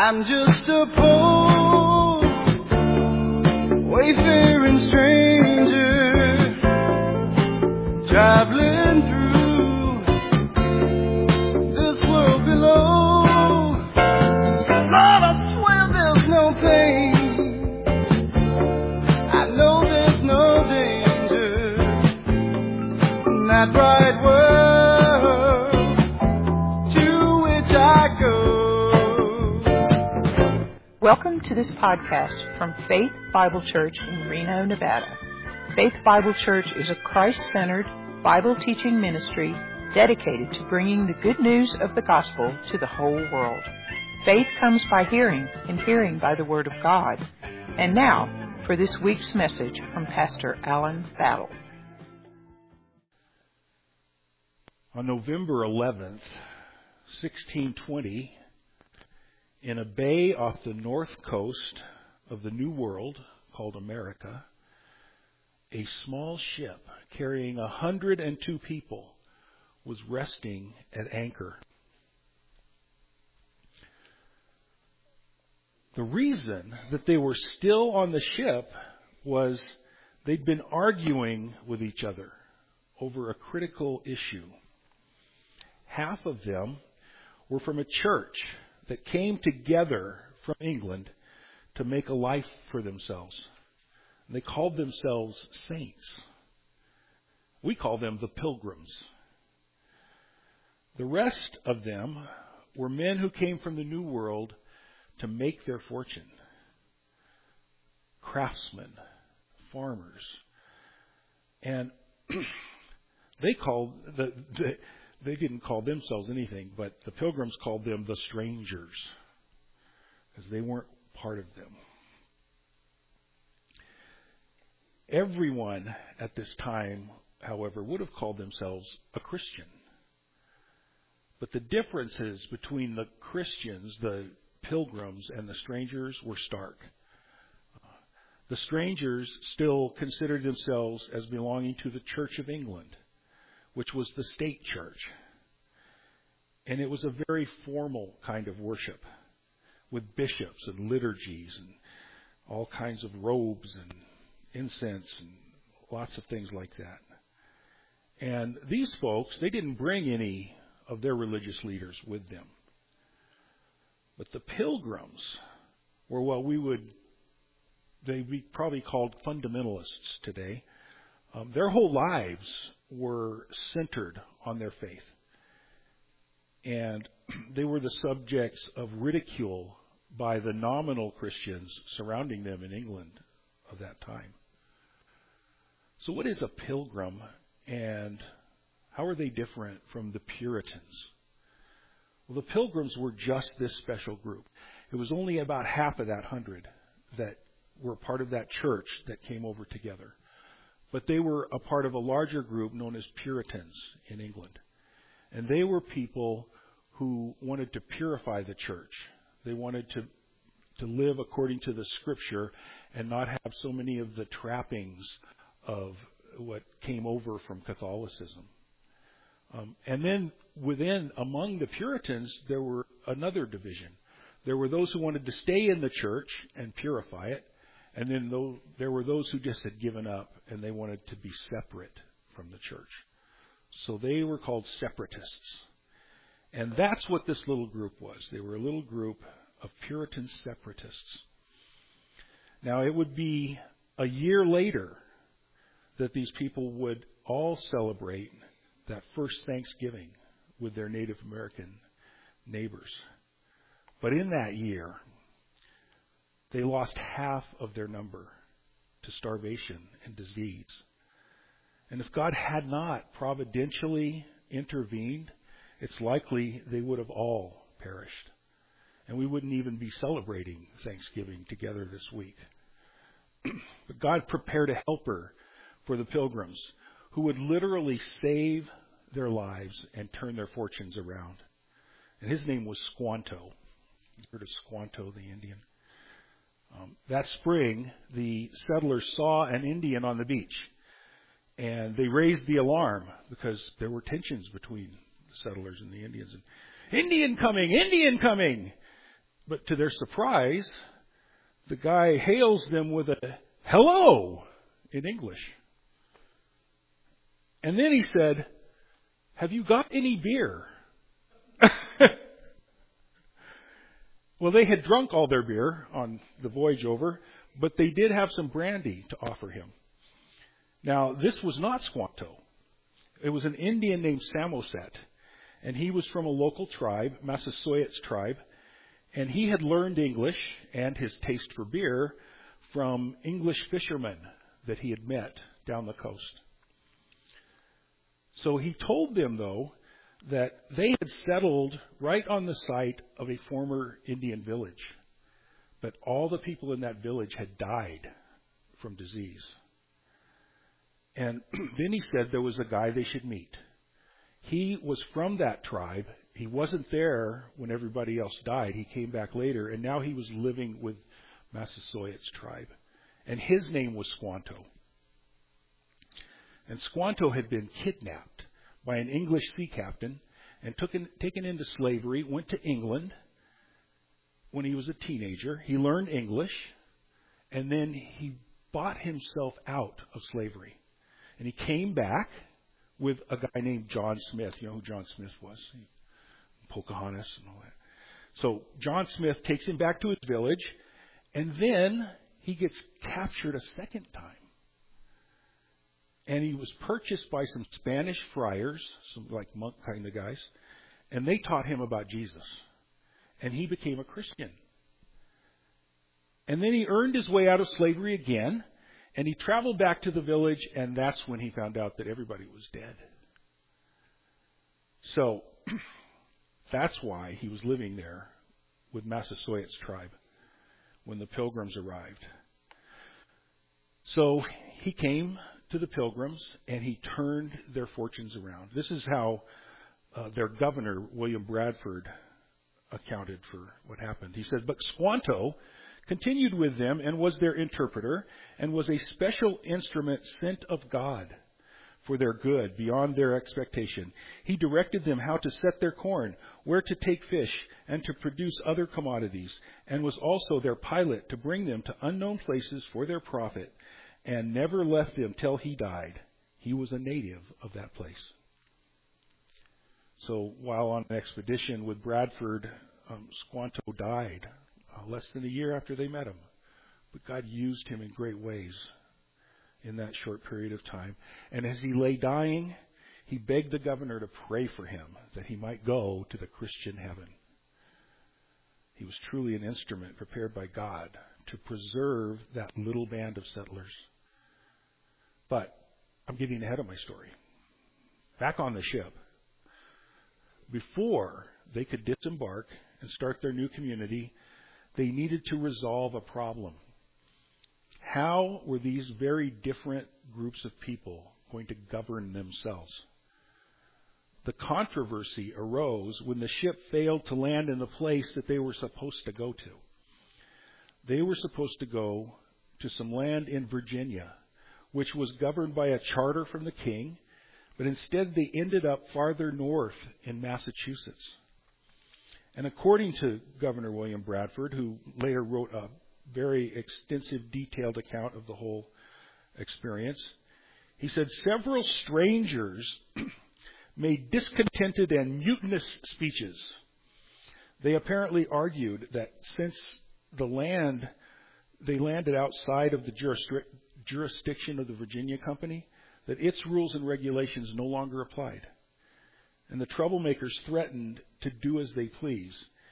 I'm just a poor, wayfaring stranger, traveling through this world below. Lord, I swear there's no pain, I know there's no danger in that bright world to which I go. Welcome to this podcast from Faith Bible Church in Reno, Nevada. Faith Bible Church is a Christ-centered Bible teaching ministry dedicated to bringing the good news of the gospel to the whole world. Faith comes by hearing, and hearing by the Word of God. And now, for this week's message from Pastor Alan Battle. On November 11th, 1620, in a bay off the north coast of the New World called America, a small ship carrying 102 people was resting at anchor. The reason that they were still on the ship was they'd been arguing with each other over a critical issue. Half of them were from a church that came together from England to make a life for themselves. And they called themselves saints. We call them the Pilgrims. The rest of them were men who came from the New World to make their fortune. Craftsmen, farmers. And they didn't call themselves anything, but the Pilgrims called them the strangers, because they weren't part of them. Everyone at this time, however, would have called themselves a Christian. But the differences between the Christians, the Pilgrims, and the strangers were stark. The strangers still considered themselves as belonging to the Church of England, which was the state church. And it was a very formal kind of worship with bishops and liturgies and all kinds of robes and incense and lots of things like that. And these folks, they didn't bring any of their religious leaders with them. But the Pilgrims were what they'd be probably called fundamentalists today. Their whole lives were centered on their faith. And they were the subjects of ridicule by the nominal Christians surrounding them in England of that time. So what is a pilgrim, and how are they different from the Puritans? Well, the Pilgrims were just this special group. It was only about half of that 100 that were part of that church that came over together. But they were a part of a larger group known as Puritans in England. And they were people who wanted to purify the church. They wanted to live according to the Scripture and not have so many of the trappings of what came over from Catholicism. And then among the Puritans, there were another division. There were those who wanted to stay in the church and purify it. And then there were those who just had given up and they wanted to be separate from the church. So they were called separatists. And that's what this little group was. They were a little group of Puritan separatists. Now, it would be a year later that these people would all celebrate that first Thanksgiving with their Native American neighbors. But in that year, they lost half of their number to starvation and disease. And if God had not providentially intervened, it's likely they would have all perished. And we wouldn't even be celebrating Thanksgiving together this week. But God prepared a helper for the Pilgrims who would literally save their lives and turn their fortunes around. And his name was Squanto. You heard of Squanto, the Indian? That spring, the settlers saw an Indian on the beach, and they raised the alarm because there were tensions between the settlers and the Indians. And, Indian coming! Indian coming! But to their surprise, the guy hails them with a hello in English. And then he said, "Have you got any beer?" Well, they had drunk all their beer on the voyage over, but they did have some brandy to offer him. Now, this was not Squanto. It was an Indian named Samoset, and he was from a local tribe, Massasoit's tribe, and he had learned English and his taste for beer from English fishermen that he had met down the coast. So he told them, though, that they had settled right on the site of a former Indian village, but all the people in that village had died from disease. And then he said there was a guy they should meet. He was from that tribe. He wasn't there when everybody else died. He came back later, and now he was living with Massasoit's tribe. And his name was Squanto. And Squanto had been kidnapped by an English sea captain and taken into slavery, went to England when he was a teenager. He learned English, and then he bought himself out of slavery. And he came back with a guy named John Smith. You know who John Smith was? Pocahontas and all that. So John Smith takes him back to his village, and then he gets captured a second time. And he was purchased by some Spanish friars, some like monk kind of guys, and they taught him about Jesus. And he became a Christian. And then he earned his way out of slavery again, and he traveled back to the village, and that's when he found out that everybody was dead. So that's why he was living there with Massasoit's tribe when the Pilgrims arrived. So he came to the Pilgrims, and he turned their fortunes around. This is how their governor, William Bradford, accounted for what happened. He said, "But Squanto continued with them and was their interpreter and was a special instrument sent of God for their good beyond their expectation. He directed them how to set their corn, where to take fish, and to produce other commodities, and was also their pilot to bring them to unknown places for their profit, and never left them till he died. He was a native of that place." So while on an expedition with Bradford, Squanto died less than a year after they met him. But God used him in great ways in that short period of time. And as he lay dying, he begged the governor to pray for him that he might go to the Christian heaven. He was truly an instrument prepared by God to preserve that little band of settlers. But I'm getting ahead of my story. Back on the ship, before they could disembark and start their new community, they needed to resolve a problem. How were these very different groups of people going to govern themselves? The controversy arose when the ship failed to land in the place that they were supposed to go to. They were supposed to go to some land in Virginia, which was governed by a charter from the king, but instead they ended up farther north in Massachusetts. And according to Governor William Bradford, who later wrote a very extensive, detailed account of the whole experience, he said several strangers made discontented and mutinous speeches. They apparently argued that since they landed outside of the jurisdiction of the Virginia Company, that its rules and regulations no longer applied. And the troublemakers threatened to do as they please.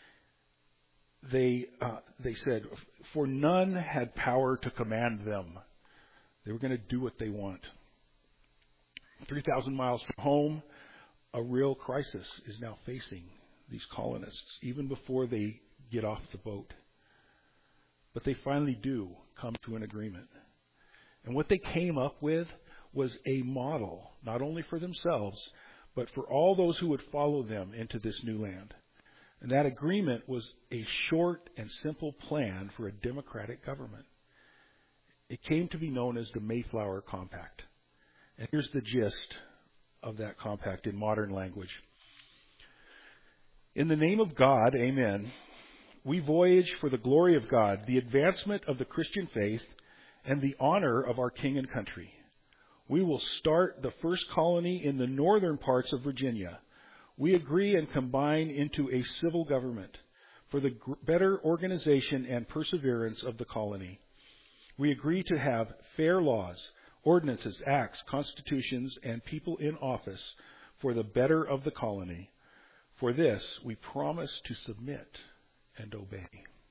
They said, for none had power to command them. They were going to do what they want. 3,000 miles from home, a real crisis is now facing these colonists, even before they get off the boat. But they finally do come to an agreement. And what they came up with was a model, not only for themselves, but for all those who would follow them into this new land. And that agreement was a short and simple plan for a democratic government. It came to be known as the Mayflower Compact. And here's the gist of that compact in modern language. In the name of God, amen, we voyage for the glory of God, the advancement of the Christian faith, and the honor of our king and country. We will start the first colony in the northern parts of Virginia. We agree and combine into a civil government for the better organization and perseverance of the colony. We agree to have fair laws, ordinances, acts, constitutions, and people in office for the better of the colony. For this, we promise to submit and obey.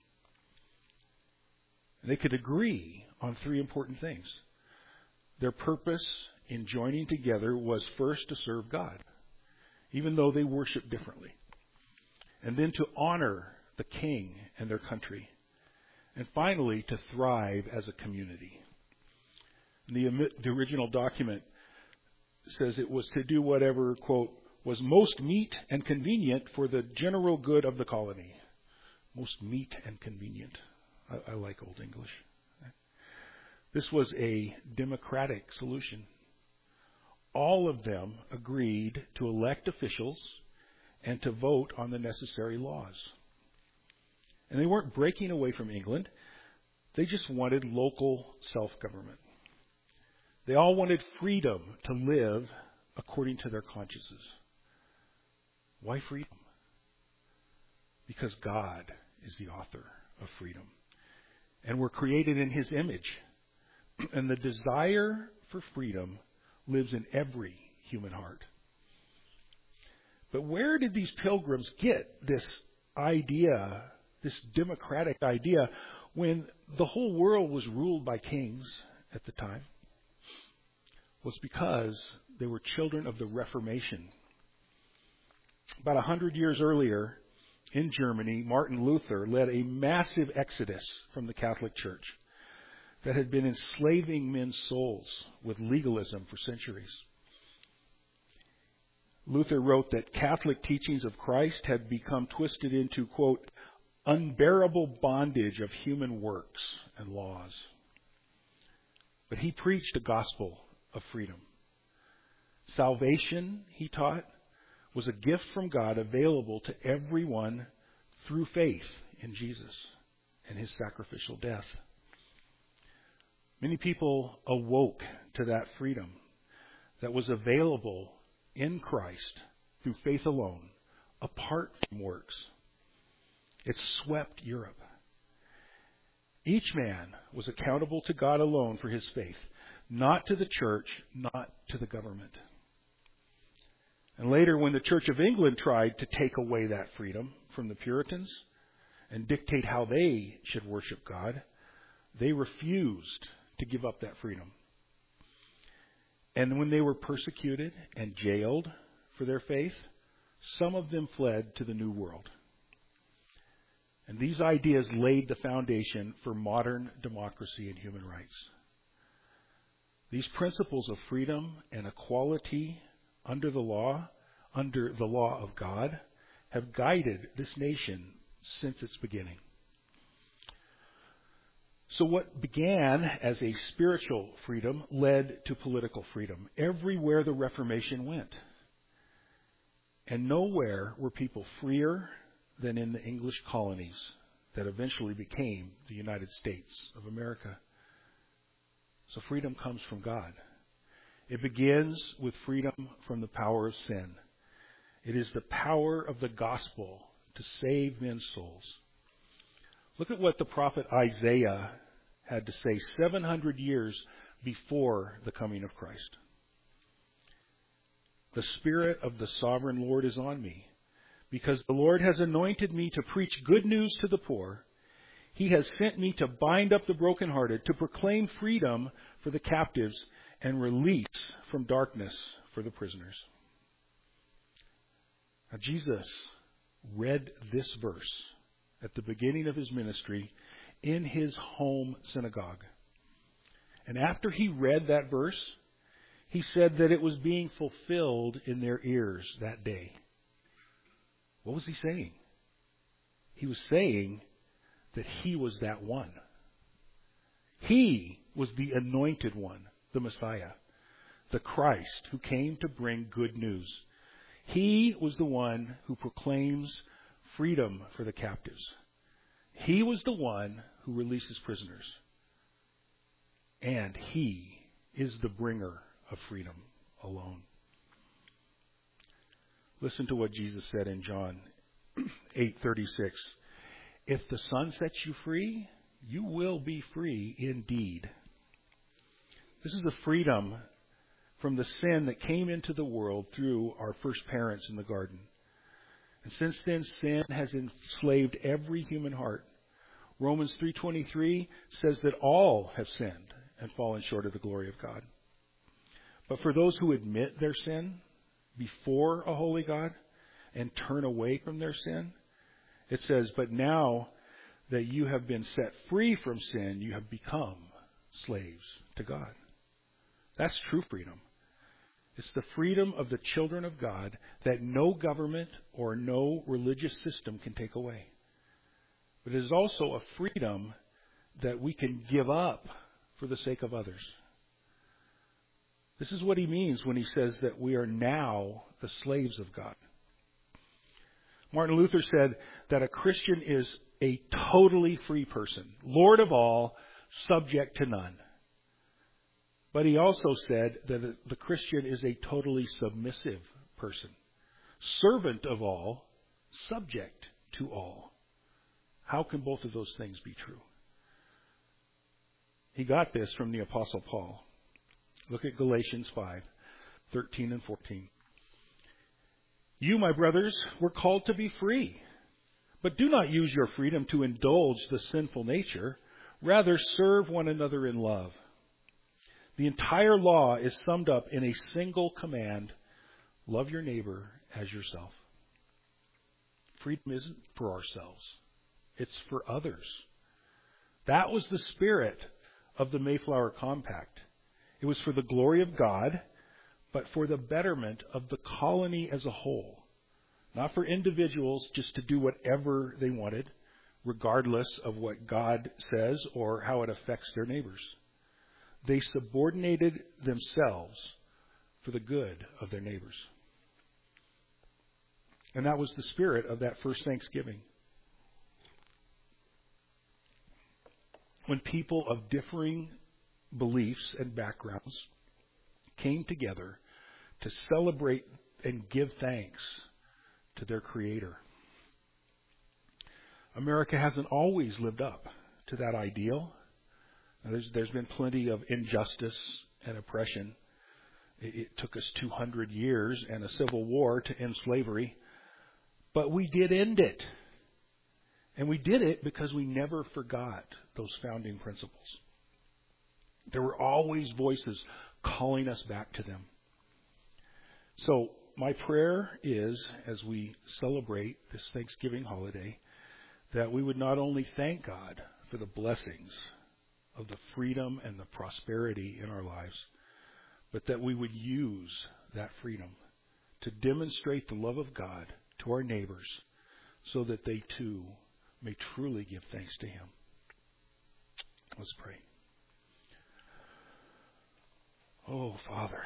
They could agree on three important things. Their purpose in joining together was first to serve God, even though they worship differently, and then to honor the king and their country, and finally to thrive as a community. The original document says it was to do whatever, quote, was most meet and convenient for the general good of the colony. Most meet and convenient. I like Old English. This was a democratic solution. All of them agreed to elect officials and to vote on the necessary laws. And they weren't breaking away from England. They just wanted local self-government. They all wanted freedom to live according to their consciences. Why freedom? Because God is the author of freedom. And we're created in His image. And the desire for freedom lives in every human heart. But where did these pilgrims get this idea, this democratic idea, when the whole world was ruled by kings at the time? Well, it's because they were children of the Reformation. About 100 years earlier, in Germany, Martin Luther led a massive exodus from the Catholic Church that had been enslaving men's souls with legalism for centuries. Luther wrote that Catholic teachings of Christ had become twisted into, quote, unbearable bondage of human works and laws. But he preached a gospel of freedom. Salvation, he taught, was a gift from God available to everyone through faith in Jesus and His sacrificial death. Many people awoke to that freedom that was available in Christ through faith alone, apart from works. It swept Europe. Each man was accountable to God alone for his faith, not to the church, not to the government. And later, when the Church of England tried to take away that freedom from the Puritans and dictate how they should worship God, they refused to give up that freedom. And when they were persecuted and jailed for their faith, some of them fled to the New World. And these ideas laid the foundation for modern democracy and human rights. These principles of freedom and equality under the law of God, have guided this nation since its beginning. So what began as a spiritual freedom led to political freedom everywhere the Reformation went. And nowhere were people freer than in the English colonies that eventually became the United States of America. So freedom comes from God. It begins with freedom from the power of sin. It is the power of the gospel to save men's souls. Look at what the prophet Isaiah had to say 700 years before the coming of Christ. The Spirit of the Sovereign Lord is on me, because the Lord has anointed me to preach good news to the poor. He has sent me to bind up the brokenhearted, to proclaim freedom for the captives, and release from darkness for the prisoners. Now, Jesus read this verse at the beginning of His ministry in His home synagogue. And after He read that verse, He said that it was being fulfilled in their ears that day. What was He saying? He was saying that He was that one. He was the anointed one, the Messiah, the Christ who came to bring good news. He was the one who proclaims freedom for the captives He was the one who releases prisoners. And He is the bringer of freedom alone. Listen to what Jesus said in John 8:36. If the Son sets you free, you will be free indeed. This is the freedom from the sin that came into the world through our first parents in the garden. And since then, sin has enslaved every human heart. Romans 3:23 says that all have sinned and fallen short of the glory of God. But for those who admit their sin before a holy God and turn away from their sin, it says, but now that you have been set free from sin, you have become slaves to God. That's true freedom. It's the freedom of the children of God that no government or no religious system can take away. But it is also a freedom that we can give up for the sake of others. This is what he means when he says that we are now the slaves of God. Martin Luther said that a Christian is a totally free person, Lord of all, subject to none. But he also said that the Christian is a totally submissive person, servant of all, subject to all. How can both of those things be true? He got this from the Apostle Paul. Look at Galatians 5:13 and 14. You, my brothers, were called to be free, but do not use your freedom to indulge the sinful nature. Rather, serve one another in love. The entire law is summed up in a single command: love your neighbor as yourself. Freedom isn't for ourselves. It's for others. That was the spirit of the Mayflower Compact. It was for the glory of God, but for the betterment of the colony as a whole. Not for individuals just to do whatever they wanted, regardless of what God says or how it affects their neighbors. They subordinated themselves for the good of their neighbors. And that was the spirit of that first Thanksgiving. When people of differing beliefs and backgrounds came together to celebrate and give thanks to their Creator. America hasn't always lived up to that ideal. There's been plenty of injustice and oppression. It took us 200 years and a civil war to end slavery, but we did end it. And we did it because we never forgot those founding principles. There were always voices calling us back to them. So my prayer is, as we celebrate this Thanksgiving holiday, that we would not only thank God for the blessings of the freedom and the prosperity in our lives, but that we would use that freedom to demonstrate the love of God to our neighbors so that they too may truly give thanks to Him. Let's pray. Oh, Father,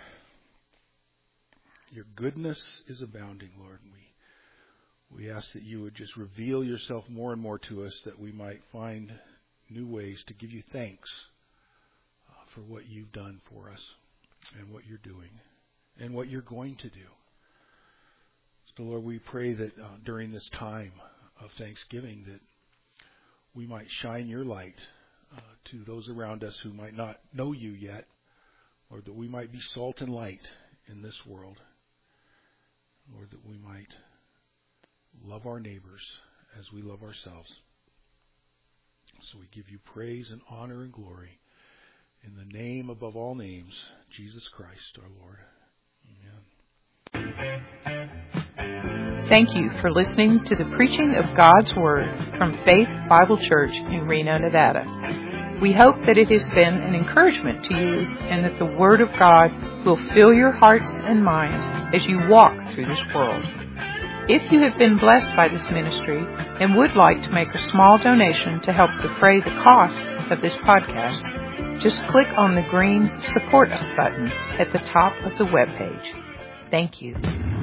your goodness is abounding, Lord. And we ask that you would just reveal yourself more and more to us, that we might find new ways to give you thanks for what you've done for us and what you're doing and what you're going to do. So, Lord, we pray that during this time of Thanksgiving that we might shine your light to those around us who might not know you yet, or that we might be salt and light in this world. Lord, that we might love our neighbors as we love ourselves. So we give you praise and honor and glory in the name above all names, Jesus Christ our Lord. Amen. Thank you for listening to the preaching of God's Word from Faith Bible Church in Reno, Nevada. We hope that it has been an encouragement to you and that the Word of God will fill your hearts and minds as you walk through this world. If you have been blessed by this ministry and would like to make a small donation to help defray the cost of this podcast, just click on the green Support Us button at the top of the webpage. Thank you.